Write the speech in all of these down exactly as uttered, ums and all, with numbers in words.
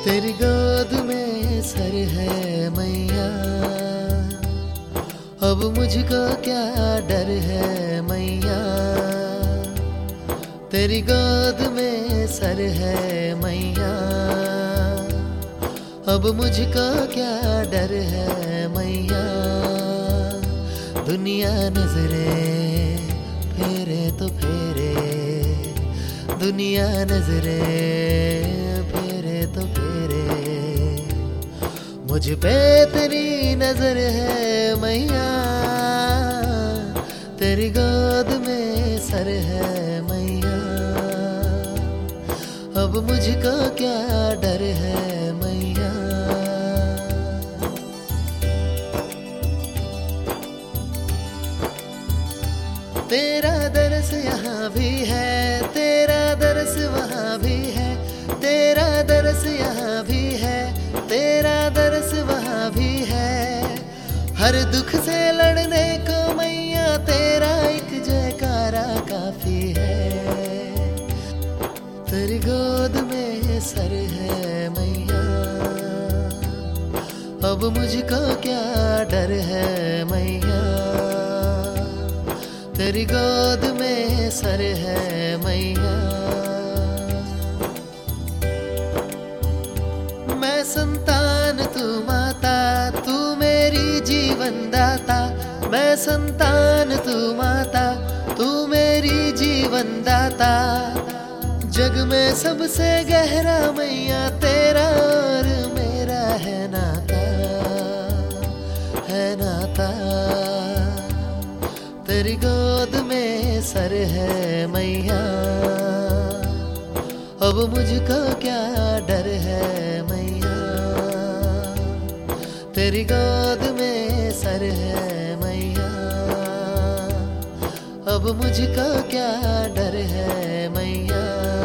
तेरी गोद में सर है मैया, अब मुझको क्या डर है मैया। तेरी गोद में सर है मैया, अब मुझको क्या डर है मैया। दुनिया नजरे फेरे तो फेरे, दुनिया नजरे फेरे तो फेरे, मुझ पे तेरी नजर है मैया। तेरी गोद में सर है मैया, अब मुझको क्या डर है मैया। तेरा दरस यहाँ भी है, तेरा दरस वहाँ भी है, तेरा दरस यहाँ भी है, तेरा दरस वहाँ भी है। हर दुख से लड़ने को मैया तेरा एक जयकारा काफी है। तेरी गोद में सर है मैया, अब मुझको क्या डर है मैया। तेरी गोद में सर है मैया। मैं संतान तू माता, तू मेरी जीवन दाता। मैं संतान तू माता, तू मेरी जीवन दाता। जग में सबसे गहरा मैया तेरा और मेरा है नाता, है नाता। तेरी गोद में सर है मैया, अब मुझको क्या डर है मैया। तेरी गोद में सर है मैया, अब मुझको क्या डर है मैया।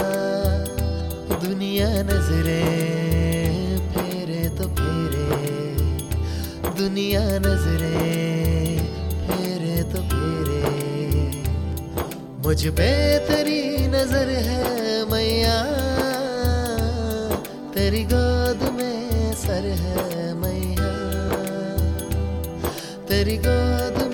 दुनिया नजरे फेरे तो फेरे, दुनिया नजरे फेरे तो फेरे, मुझ पे तेरी नजर है मैया। तेरी गोद में सर है मैया, तेरी गोद